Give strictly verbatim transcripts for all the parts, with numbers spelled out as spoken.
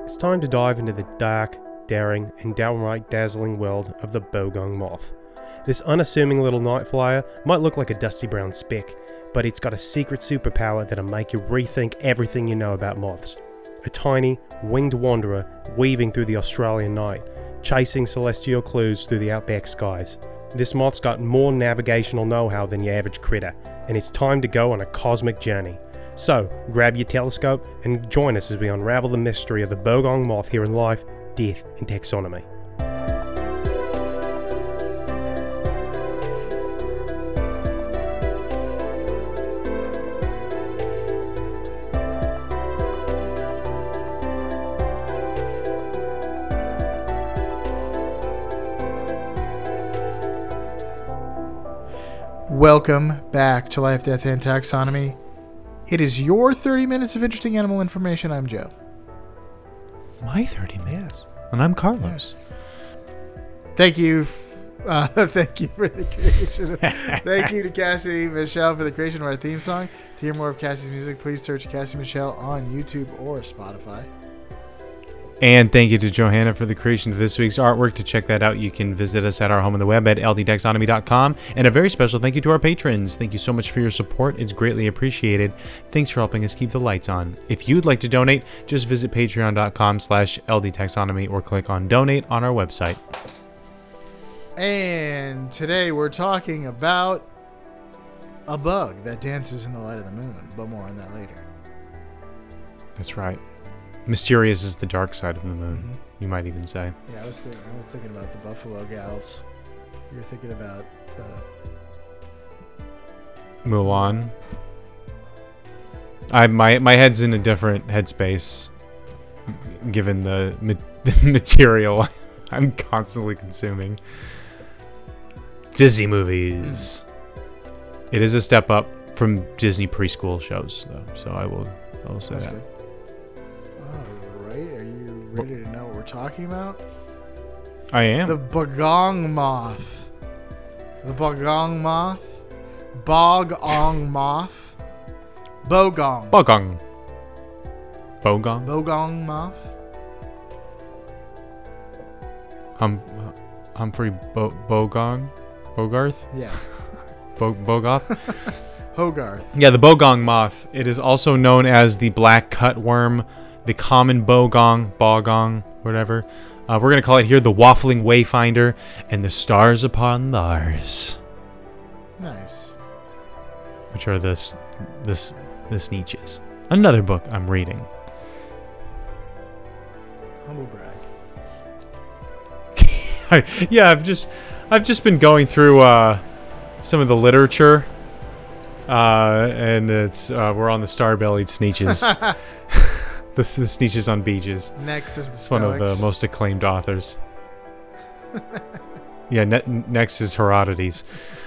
It's time to dive into the dark, daring, and downright dazzling world of the bogong moth. This unassuming little night flyer might look like a dusty brown speck, but it's got a secret superpower that'll make you rethink everything you know about moths. A tiny, winged wanderer weaving through the Australian night, chasing celestial clues through the outback skies. This moth's got more navigational know-how than your average critter, and it's time to go on a cosmic journey. So, grab your telescope and join us as we unravel the mystery of the bogong moth here in life, death, and taxonomy. Welcome back to Life, Death, and Taxonomy. It is your thirty minutes of interesting animal information. I'm Joe. My thirty minutes. Yes. And I'm Carlos. Yes. Thank you. F- uh, thank you for the creation. Of, thank you to Cassie Michelle for the creation of our theme song. To hear more of Cassie's music, please search Cassie Michelle on YouTube or Spotify. And thank you to Johanna for the creation of this week's artwork. To check that out, you can visit us at our home on the web at l d taxonomy dot com. And a very special thank you to our patrons. Thank you so much for your support. It's greatly appreciated. Thanks for helping us keep the lights on. If you'd like to donate, just visit patreon dot com slash l d taxonomy or click on donate on our website. And today we're talking about a bug that dances in the light of the moon, but more on that later. That's right. Mysterious is the dark side of the moon, mm-hmm. You might even say. Yeah, I was, thinking, I was thinking about the Buffalo Gals. You were thinking about the... Mulan. I my my head's in a different headspace, given the, ma- the material I'm constantly consuming. Disney movies. Mm. It is a step up from Disney preschool shows, though. So I will I will say That's that. Good. Are you ready to know what we're talking about? I am. The bogong moth. The bogong moth. Bogong moth. Bogong. Bogong. Bogong? Bogong moth. Hum, Humphrey Bo- Bogong? Bogarth? Yeah. Bo- Bogoth? Hogarth. Yeah, the bogong moth. It is also known as the black cutworm, the common bogong, bogong, whatever. Uh, we're going to call it here the waffling wayfinder and the stars upon Lars. Nice. Which are the, the, the Sneetches. Another book I'm reading. Humble brag. I, yeah, I've just I've just been going through uh, some of the literature. Uh, and it's uh, we're on the star-bellied Sneetches. The, the Sneetches on Beaches. Next is the It's one of the most acclaimed authors. yeah, ne- next is Herodotus.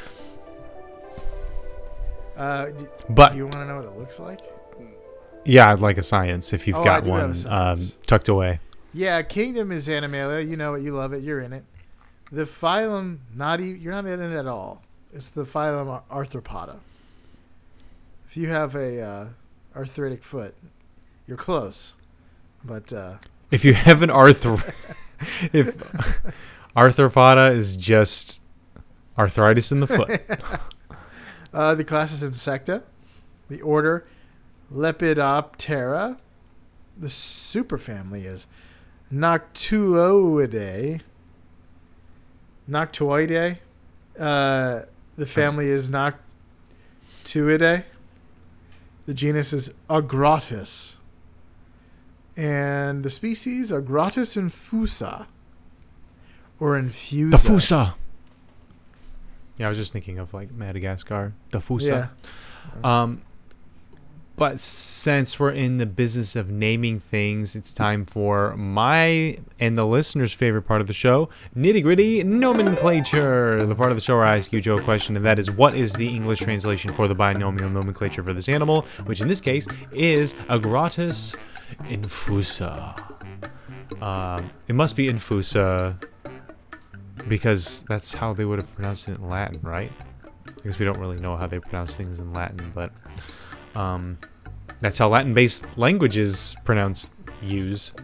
Uh, do, but do you want to know what it looks like? Yeah, I'd like a science if you've oh, got one um, tucked away. Yeah, Kingdom is Animalia. You know it. You love it. You're in it. The phylum, not even, you're not in it at all. It's the phylum Arthropoda. If you have a uh, arthritic foot, you're close, but uh, if you have an arthro, if arthropoda is just arthritis in the foot. uh, the class is Insecta, the order Lepidoptera. The superfamily is Noctuoidae. Noctuoidae. Uh, the family is Noctuidae. The genus is Agratus. And the species Agratus infusa. Or infusa. The Fusa. Yeah, I was just thinking of like Madagascar. The Fusa. Yeah. Um, but since we're in the business of naming things, it's time for my and the listeners' favorite part of the show, nitty-gritty nomenclature. The part of the show where I ask you, Joe, a question, and that is, what is the English translation for the binomial nomenclature for this animal, which in this case is Agratus infusa. Um, it must be infusa because that's how they would have pronounced it in Latin, right? Because we don't really know how they pronounce things in Latin, but um, that's how Latin-based languages pronounce use.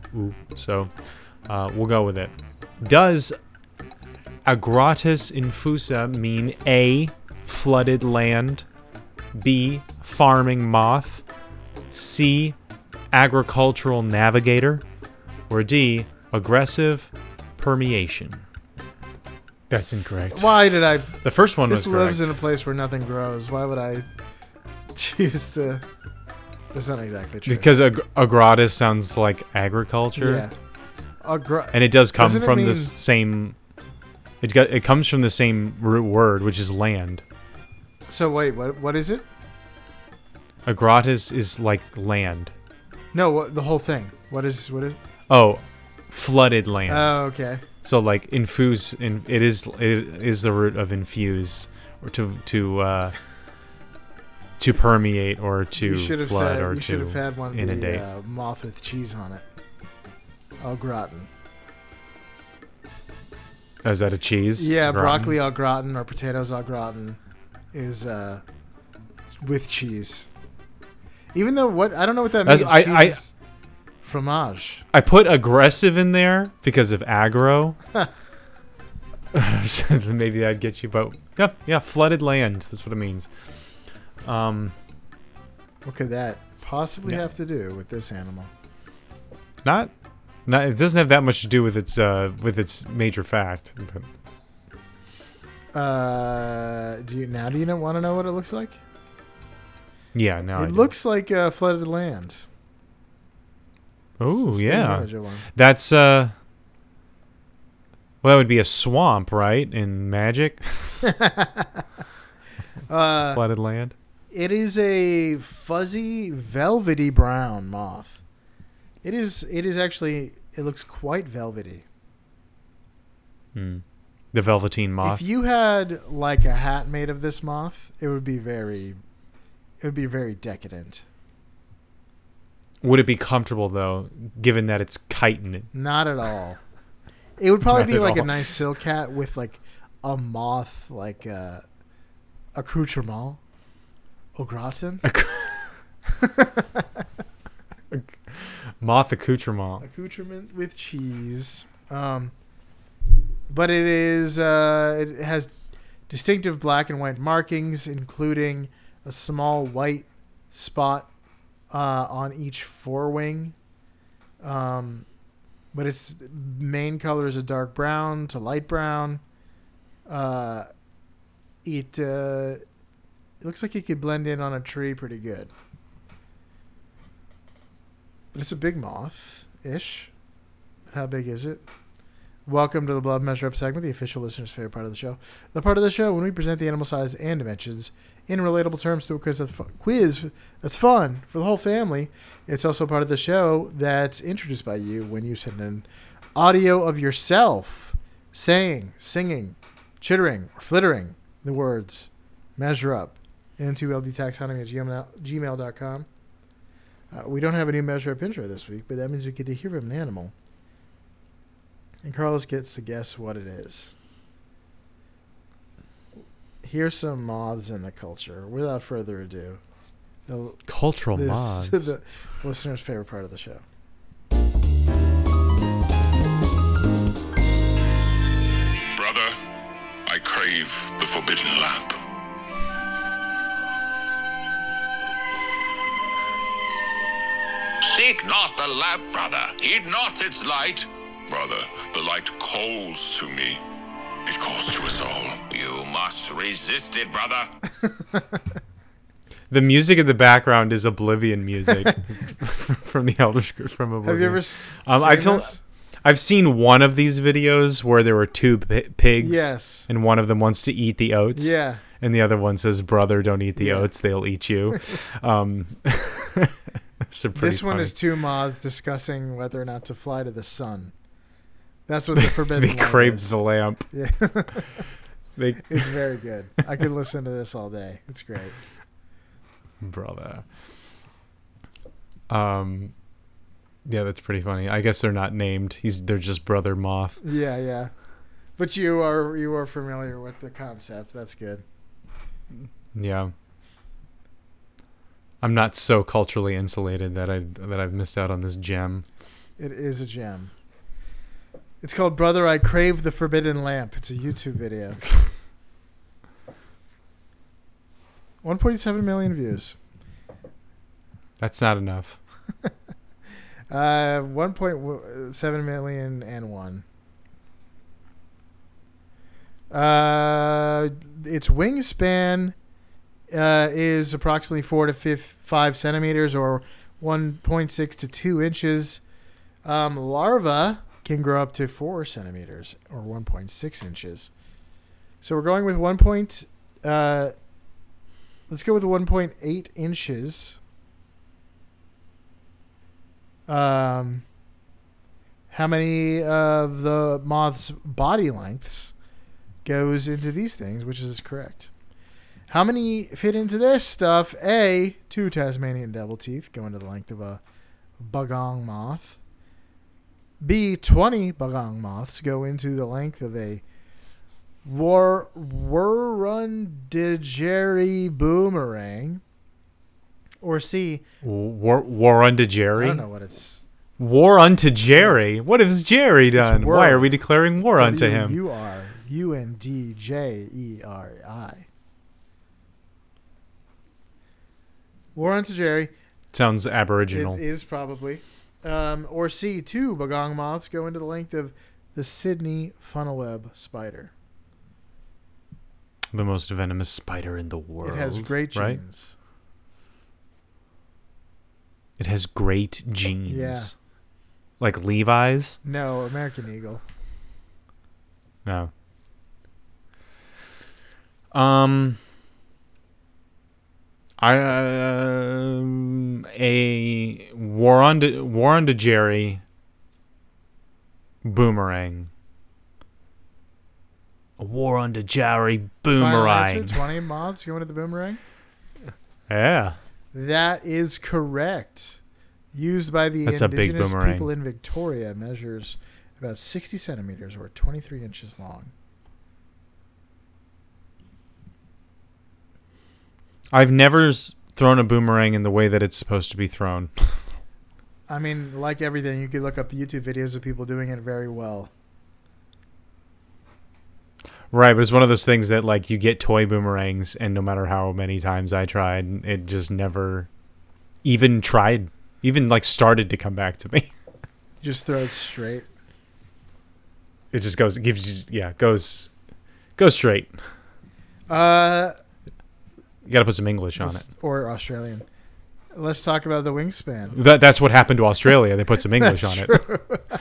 ooh. So uh, we'll go with it. Does Agratus infusa mean A, flooded land, B, farming moth, C, agricultural navigator, or D, aggressive permeation? That's incorrect. Why did I? The first one was This correct. lives in a place where nothing grows. Why would I choose to? That's not exactly true. Because ag- agratus sounds like agriculture, yeah, Agra- and it does come Doesn't it from mean- the same. It got it comes from the same root word, which is land. So wait, what? What is it? Agratus is like land. No, what, the whole thing. What is? What is? Oh, flooded land. Oh, okay. So like infuse, in, it is it is the root of infuse, or to to uh, to permeate or to You should have flood said. or You should have to had one of inundate. the uh, moth with cheese on it. Au gratin. Oh, is that a cheese? Yeah, Gratin? broccoli au gratin or potatoes au gratin is uh, with cheese. Even though what I don't know what that That's- means. I- cheese I- is fromage. I put aggressive in there because of aggro. So maybe that'd get you, but yeah, yeah, flooded land. That's what it means. Um, What could that possibly Yeah. have to do with this animal? not, not. It doesn't have that much to do with its uh with its major fact. But Uh, do you now? Do you want to know what it looks like? yeah, now it looks like uh, flooded land. Oh It's a spitting yeah, image of one. that's uh. Well, that would be a swamp, right? In Magic, Uh, flooded land. it is a fuzzy, velvety brown moth. It is. It is actually. It looks quite velvety. Hmm. The velveteen moth. If you had like a hat made of this moth, it would be very. It would be very decadent. Would it be comfortable though, given that it's chitin? Not at all. It would probably Not be at like a all. nice silk hat with like a moth, like uh, accoutrement, au gratin, Moth accoutrement. accoutrement with cheese. Um, but it is. Uh, it has distinctive black and white markings, including a small white spot uh, on each forewing. Um, but its main color is a dark brown to light brown. Uh, it uh, it looks like it could blend in on a tree pretty good. But it's a big moth-ish. How big is it? Welcome to the Blood Measure Up segment, the official listener's favorite part of the show. The part of the show when we present the animal size and dimensions in relatable terms through a quiz that's fun, quiz that's fun for the whole family. It's also part of the show that's introduced by you when you send in audio of yourself saying, singing, chittering, or flittering the words measure up into ldtaxonomy at gmail dot com. Uh, we don't have a new measure up intro this week, but that means we get to hear from an animal. And Carlos gets to guess what it is. Here's some moths in the culture. Without further ado, the, Cultural this moths. the listener's favorite part of the show. Brother, I crave the forbidden lamp. Seek not the lamp, brother. Heed not its light. Brother, the light calls to me. It calls to us all. You must resist it, brother. The music in the background is Oblivion music from the Elder Scrolls from Oblivion. Have you ever s- Um, seen I feel- this? I've seen one of these videos where there were two pi- pigs. Yes. And one of them wants to eat the oats. Yeah. And the other one says, "Brother, don't eat the Yeah. oats; they'll eat you." um, so pretty This one funny. is two moths discussing whether or not to fly to the sun. That's what the forbidden They lamp crave is. the lamp. Yeah. They, It's very good. I could listen to this all day. It's great. brother. Um, yeah, that's pretty funny. I guess they're not named. He's they're just Brother Moth. Yeah, yeah. But you are you are familiar with the concept. That's good. Yeah. I'm not so culturally insulated that I that I've missed out on this gem. It is a gem. It's called Brother, I Crave the Forbidden Lamp. It's a YouTube video. one point seven million views. That's not enough. Uh, one point seven million and one. Uh, its wingspan uh, is approximately four to five, five centimeters, or one point six to two inches. Um, larva can grow up to four centimeters, or one point six inches. So we're going with one point. Uh, let's go with one point eight inches. Um, how many of the moth's body lengths goes into these things, which is correct? How many fit into this stuff? A, two Tasmanian devil teeth go into the length of a bagong moth. B, twenty bagong moths go into the length of a War Wurundjeri boomerang. Or C, War, war unto I Jerry? don't know what it's. War unto Jerry? What has Jerry done? Wur- Why are we declaring war unto him? W U R U N D J E R I. War unto Jerry. Sounds aboriginal. It is probably. Um, or C, two bagong moths go into the length of the Sydney funnelweb spider. The most venomous spider in the world. It has great right? genes. It has great genes. Yeah. Like Levi's? No, American Eagle. No. Um. I um a war on to, war on to Jerry boomerang. A war on to Jerry Final boomerang. answer, twenty moths go into the boomerang? Yeah. That is correct. Used by the That's a big indigenous boomerang. people in Victoria, measures about sixty centimeters or twenty-three inches long. I've never s- thrown a boomerang in the way that it's supposed to be thrown. I mean, like everything, you could look up YouTube videos of people doing it very well. Right, but it's one of those things that like you get toy boomerangs, and no matter how many times I tried, it just never even tried, even like started to come back to me. Just throw it straight. It just goes, it gives you, yeah, goes, goes straight. Uh, You got to put some English on it. let's- or Australian. Let's talk about the wingspan. That that's what happened to Australia. They put some English That's on it. true.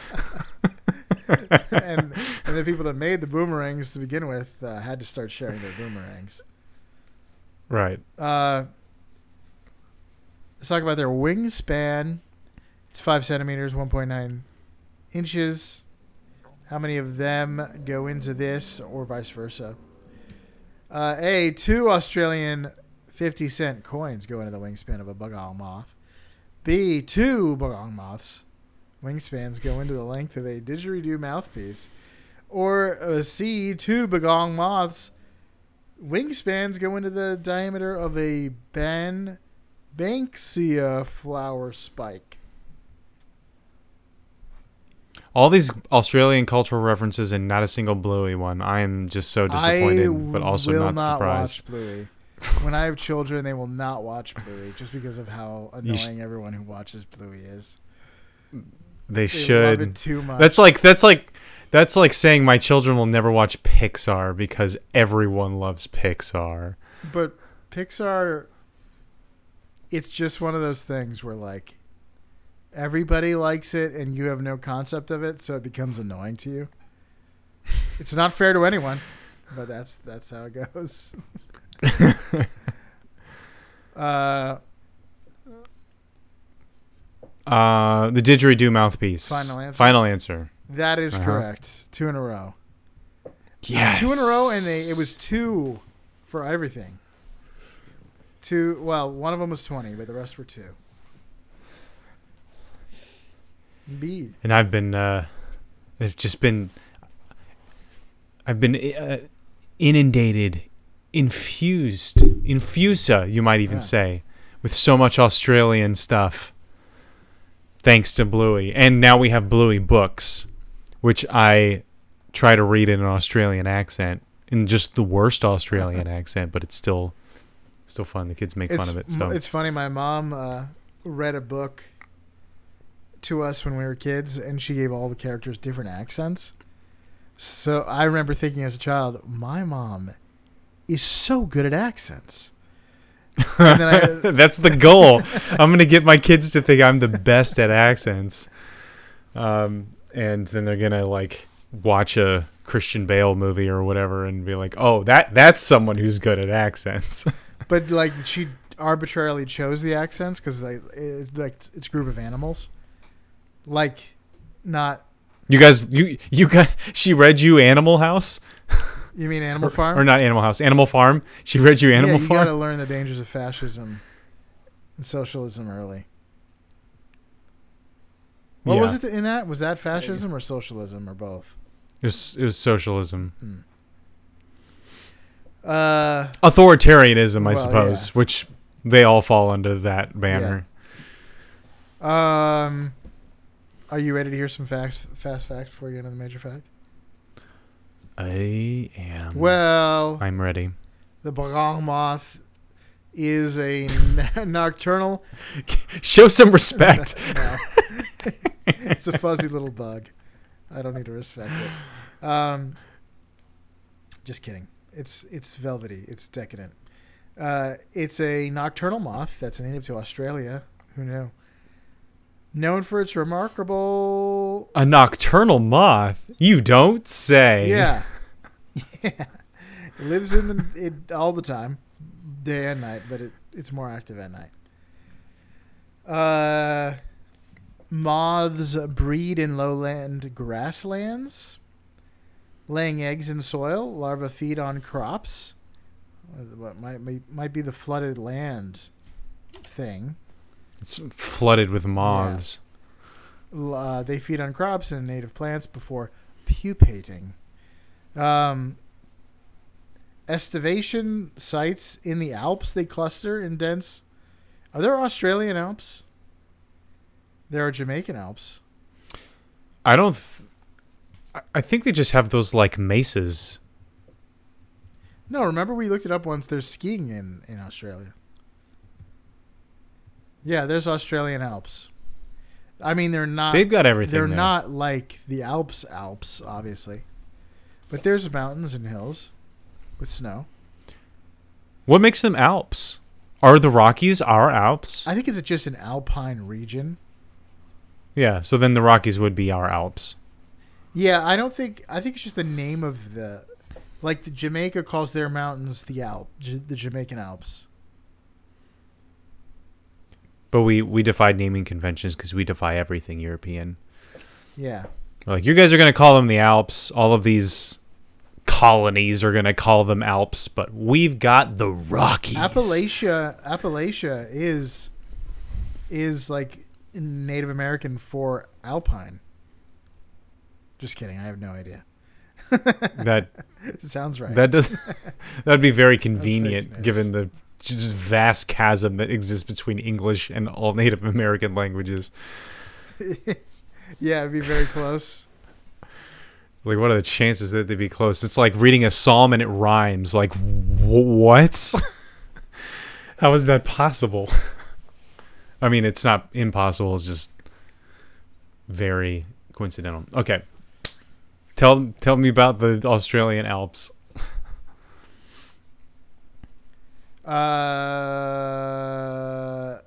and and the people that made the boomerangs to begin with uh, had to start sharing their boomerangs. Right. Uh, let's talk about their wingspan. It's five centimeters, one point nine inches. How many of them go into this, or vice versa? Uh, A, two Australian fifty cent coins go into the wingspan of a bagong moth. B, two bagong moths wingspans go into the length of a didgeridoo mouthpiece. Or uh, C, two bagong moths wingspans go into the diameter of a ban Banksia flower spike. All these Australian cultural references and not a single Bluey one. I am just so disappointed, I but also will not, not surprised. watch Bluey. When I have children, they will not watch Bluey just because of how You sh- annoying everyone who watches Bluey is. They, They should. love it too much. That's like that's like that's like saying my children will never watch Pixar because everyone loves Pixar. But Pixar, it's just one of those things where like everybody likes it and you have no concept of it, so it becomes annoying to you. It's not fair to anyone, but that's that's how it goes. uh, Uh, the didgeridoo mouthpiece. Final answer? Final answer. that is Uh-huh. correct. Two in a row. Yes. Two in a row, and they, it was two for everything. Two. Well, one of them was twenty, but the rest were two. B. And I've been, uh, I've just been, I've been uh, inundated, infused, infusa, you might even Yeah. say, with so much Australian stuff thanks to Bluey. And now we have Bluey books, which I try to read in an Australian accent, in just the worst Australian accent, but it's still still fun. The kids make It's, fun of it. So it's funny. My mom uh, read a book to us when we were kids, and she gave all the characters different accents. So I remember thinking as a child, my mom is so good at accents. And then I, that's the goal. I'm gonna get my kids to think I'm the best at accents, um, and then they're gonna like watch a Christian Bale movie or whatever and be like, "Oh, that that's someone who's good at accents." but like she arbitrarily chose the accents because like it, like it's a group of animals, like not. You guys, you you got. She read you Animal House. You mean Animal or, Farm? Or not Animal House, Animal Farm. She read you Animal yeah, you Farm. got to learn the dangers of fascism and socialism early. What Yeah. was it in that? Was that fascism or socialism or both? It was, it was socialism. Hmm. Uh, Authoritarianism, I Well, suppose, yeah. which they all fall under that banner. um, are you ready to hear some facts? Fast facts before you get into the major fact. I am. Well, I'm ready. the barong moth is a n- nocturnal. Show some respect. No. It's a fuzzy little bug. I don't need to respect it. Um, just kidding. It's it's velvety. It's decadent. Uh, it's a nocturnal moth that's native to Australia. Who knew? Known for its remarkable. A nocturnal moth? You don't say. Yeah. Yeah. It lives in the it all the time, day and night, but it, it's more active at night. Uh, moths breed in lowland grasslands, laying eggs in soil. Larvae feed on crops. What might might be the flooded land thing. It's flooded with moths. Uh, they feed on crops and native plants before pupating. Um, estivation sites in the Alps, they cluster in dense. Are there Australian Alps? There are Jamaican Alps. I don't. Th- I- I think they just have those like mesas. No, remember we looked it up once. There's skiing in, in Australia. Yeah, there's Australian Alps. I mean, they're not. They've got everything. They're there. not like the Alps Alps, obviously. But there's mountains and hills with snow. What makes them Alps? Are the Rockies our Alps? I think it's just an alpine region. Yeah, so then the Rockies would be our Alps. Yeah, I don't think. I think it's just the name of the. Like the Jamaica calls their mountains the Alp, J- the Jamaican Alps. But we, we defied naming conventions because we defy everything European. Yeah. We're like, you guys are going to call them the Alps. All of these colonies are going to call them Alps, but we've got the Rockies. Appalachia, Appalachia is is like Native American for alpine. Just kidding. I have no idea. That Sounds right. that does that'd be very fake convenient news. given the just vast chasm that exists between English and all Native American languages. Yeah, it'd be very close. Like, what are the chances that they'd be close? It's like reading a psalm and it rhymes. Like, wh- what? How is that possible? I mean, it's not impossible. It's just very coincidental. Okay. Tell tell me about the Australian Alps. Uh,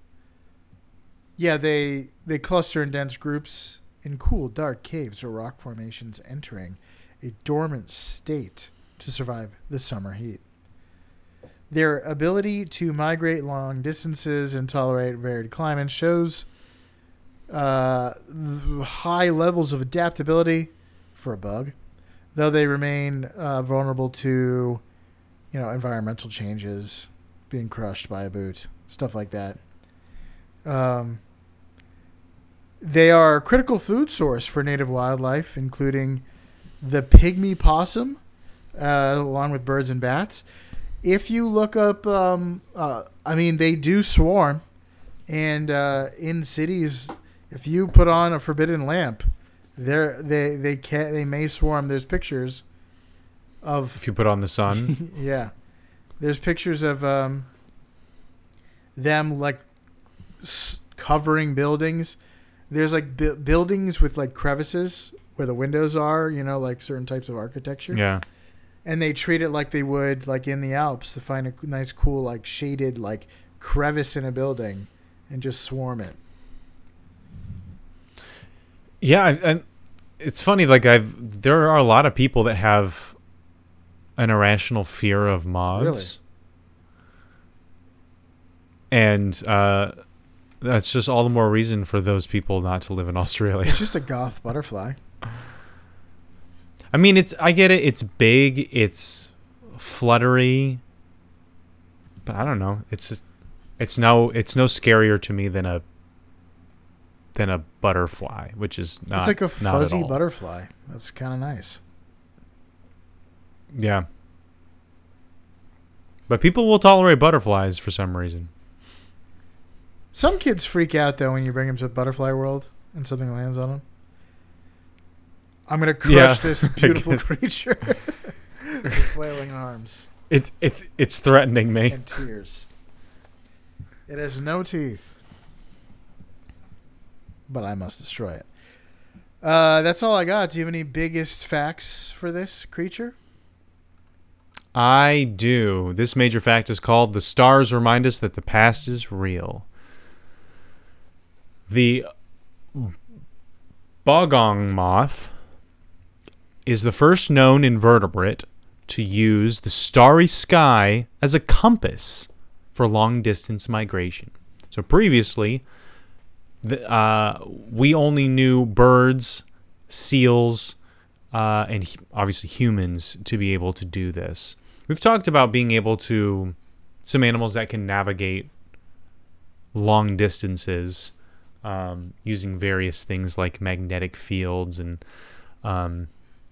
yeah, they they cluster in dense groups in cool, dark caves or rock formations, entering a dormant state to survive the summer heat. Their ability to migrate long distances and tolerate varied climates shows uh, high levels of adaptability for a bug, though they remain uh, vulnerable to, you know, environmental changes, being crushed by a boot, stuff like that. Um, they are a critical food source for native wildlife, including the pygmy possum, uh, along with birds and bats. If you look up, um, uh, I mean, they do swarm, and uh, in cities, If you put on a forbidden lamp, there they they can they may swarm. There's pictures of If you put on the sun. yeah. There's pictures of um, them like s- covering buildings. There's like bu- buildings with like crevices where the windows are, you know, like certain types of architecture. Yeah. And they treat it like they would like in the Alps to find a nice, cool, like shaded like crevice in a building and just swarm it. Yeah, I, and it's funny. Like I've, there are a lot of people that have an irrational fear of moths, Really? and uh, that's just all the more reason for those people not to live in Australia. It's just a goth butterfly. I mean, it's I get it. It's big. It's fluttery, but I don't know. It's just, it's no it's no scarier to me than a than a butterfly, which is not. It's like a not at fuzzy all. butterfly. That's kind of nice. Yeah. But people will tolerate butterflies for some reason. Some kids freak out though when you bring them to Butterfly World and something lands on them. I'm gonna crush Yeah. this beautiful creature with flailing arms It it it's threatening me. and tears. It has no teeth, but I must destroy it. Uh, that's all I got. Do you have any biggest facts for this creature? I do. This major fact is called "The Stars Remind Us That the Past is Real." The bogong moth is the first known invertebrate to use the starry sky as a compass for long-distance migration. So previously, the, uh, we only knew birds, seals, uh, and hu- obviously humans to be able to do this. We've talked about being able to, some animals that can navigate long distances um, using various things like magnetic fields and um,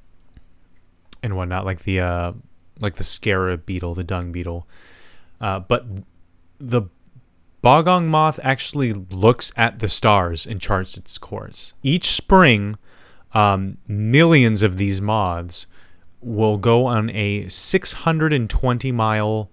and whatnot, like the uh, like the scarab beetle, the dung beetle. Uh, but the bogong moth actually looks at the stars and charts its course. Each spring, um, millions of these moths will go on a six hundred twenty mile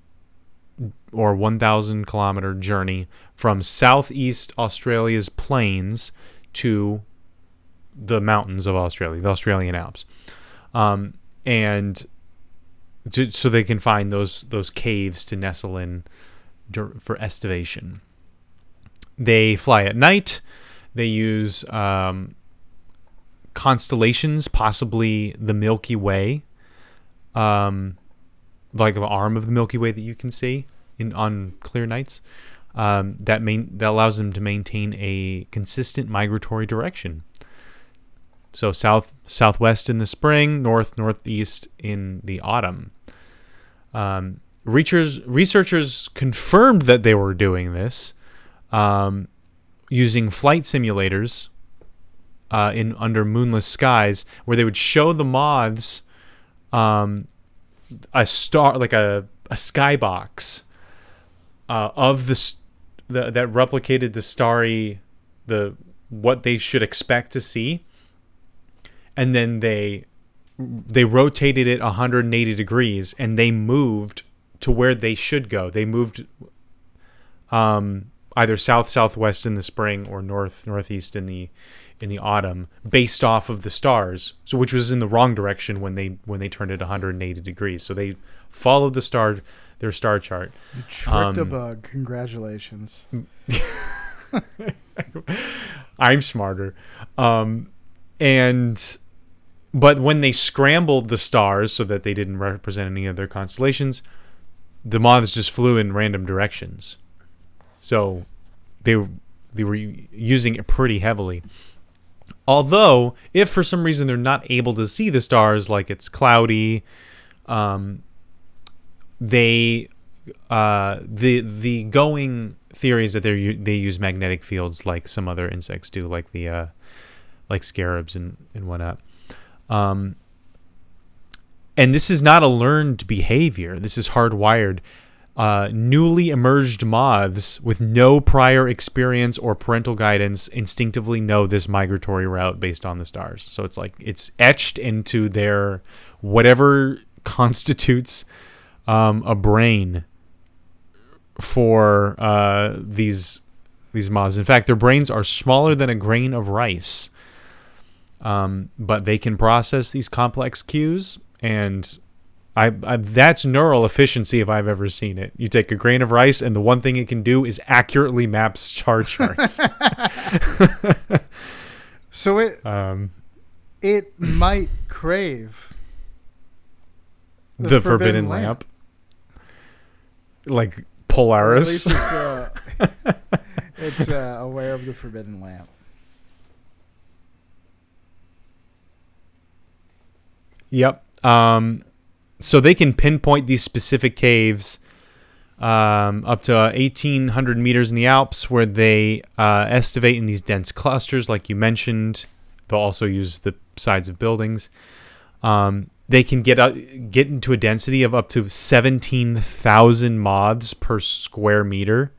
or one thousand kilometer journey from southeast Australia's plains to the mountains of Australia, the Australian Alps. Um, and to, so they can find those those caves to nestle in dur- for estivation. They fly at night. They use um, constellations, possibly the Milky Way, um, like an arm of the Milky Way that you can see in on clear nights. Um, that main that allows them to maintain a consistent migratory direction. So south southwest in the spring, north northeast in the autumn. Um, researchers researchers confirmed that they were doing this um, using flight simulators uh, in under moonless skies, where they would show the moths um, a star like a a skybox uh, of the, st- the that replicated the starry the what they should expect to see. And then they they rotated it one hundred eighty degrees, and they moved to where they should go. They moved um, either south southwest in the spring or north northeast in the in the autumn, based off of the stars. So which was in the wrong direction when they when they turned it one hundred eighty degrees. So they followed the star their star chart. You tricked a Um, bug. Congratulations. I'm smarter. Um, and but when they scrambled the stars so that they didn't represent any of their constellations, the moths just flew in random directions. So they they were using it pretty heavily. Although, if for some reason they're not able to see the stars, like it's cloudy, um, they uh, the the going theory is that they they use magnetic fields like some other insects do, like the uh, like scarabs and and whatnot. Um, and this is not a learned behavior. This is hardwired. uh, newly emerged moths with no prior experience or parental guidance instinctively know this migratory route based on the stars. So it's like it's etched into their whatever constitutes um, a brain for uh, these these moths. In fact, their brains are smaller than a grain of rice, um, but they can process these complex cues, and I, I that's neural efficiency if I've ever seen it. You take a grain of rice, and the one thing it can do is accurately map star charts. So it um, it might crave the, the forbidden, forbidden lamp. lamp, like Polaris. Or at least it's, uh, it's uh, aware of the forbidden lamp. Yep. Um, so they can pinpoint these specific caves um, up to eighteen hundred meters in the Alps, where they uh, estivate in these dense clusters, like you mentioned. They'll also use the sides of buildings. Um, they can get uh, get into a density of up to seventeen thousand moths per square meter.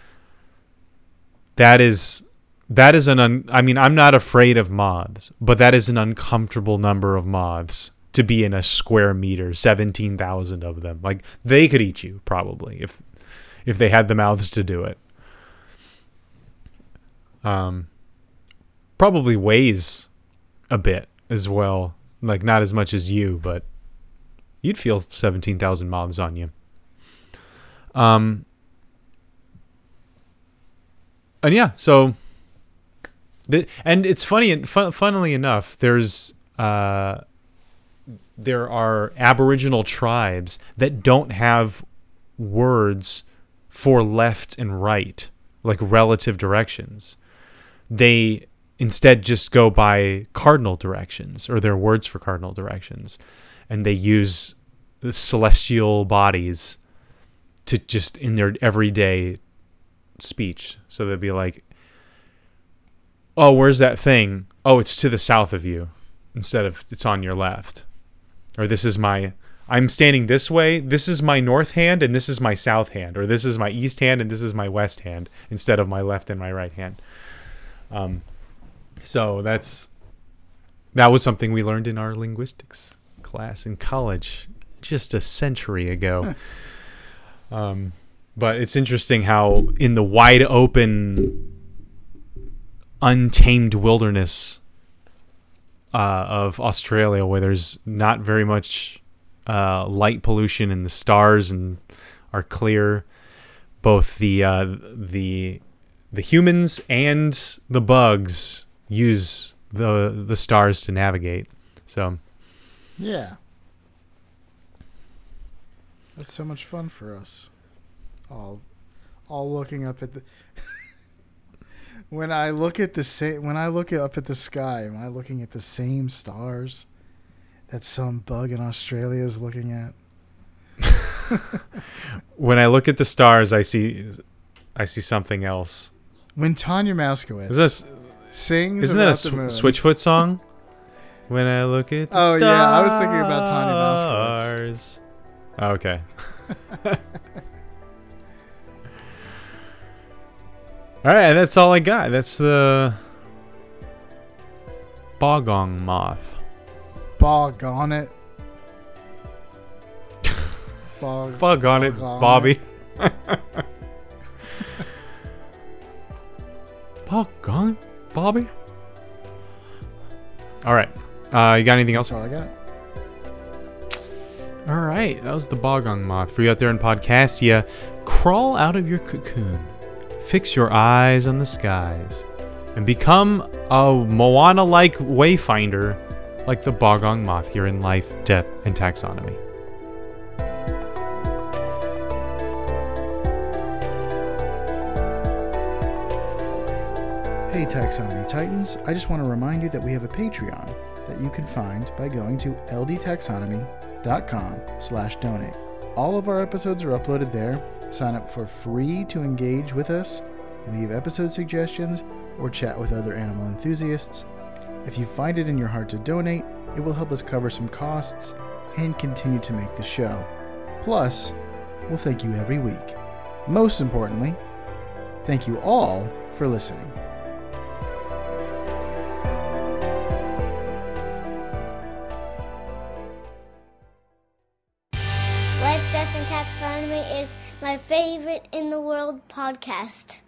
That is that is an un, I mean, I'm not afraid of moths, but that is an uncomfortable number of moths to be in a square meter, seventeen thousand of them. Like, they could eat you, probably, if if they had the mouths to do it. Um, probably weighs a bit as well. Like, not as much as you, but you'd feel seventeen thousand moths on you. Um, and yeah, so... The, and it's funny, fun, funnily enough, there's... Uh, there are Aboriginal tribes that don't have words for left and right, like relative directions. They instead just go by cardinal directions, or their words for cardinal directions. And they use the celestial bodies to just in their everyday speech. So they'd be like, oh, where's that thing? Oh, it's to the south of you, instead of it's on your left. Or this is my, I'm standing this way, this is my north hand, and this is my south hand. Or this is my east hand, and this is my west hand, instead of my left and my right hand. Um, so that's, that was something we learned in our linguistics class in college just a century ago. um, but it's interesting how in the wide open, untamed wilderness Uh, of Australia, where there's not very much uh, light pollution and the stars and are clear, both the uh, the the humans and the bugs use the the stars to navigate. So yeah, that's so much fun for us. All all looking up at the When I look at the same, when I look up at the sky, am I looking at the same stars that some bug in Australia is looking at? When I look at the stars, I see, I see something else. When Tanya Moskowitz is this, sings, isn't about that a the moon. Sw- Switchfoot song? When I look at the oh stars. yeah, I was thinking about Tanya Moskowitz. Oh, okay. All right, that's all I got. That's the bogong moth. Bog on it. Bog, Bog on it, on Bobby. it. Bog on, Bobby. All right. Uh, you got anything else? That's all I got. All right, that was the bogong moth. For you out there in Podcastia, crawl out of your cocoon. Fix your eyes on the skies and become a Moana-like wayfinder like the bogong moth here in Life, Death, and Taxonomy. Hey Taxonomy Titans, I just want to remind you that we have a Patreon that you can find by going to ldtaxonomy.com slash donate. All of our episodes are uploaded there. Sign up for free to engage with us, leave episode suggestions, or chat with other animal enthusiasts. If you find it in your heart to donate, it will help us cover some costs and continue to make the show. Plus, will thank you every week. Most importantly, thank you all for listening. Life, Death, and Taxonomy is my favorite in the world podcast.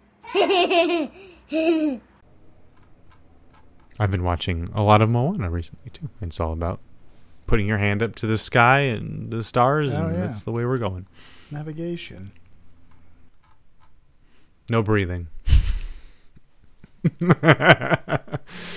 I've been watching a lot of Moana recently, too. It's all about putting your hand up to the sky and the stars, Oh, and yeah. that's the way we're going. Navigation. No breathing.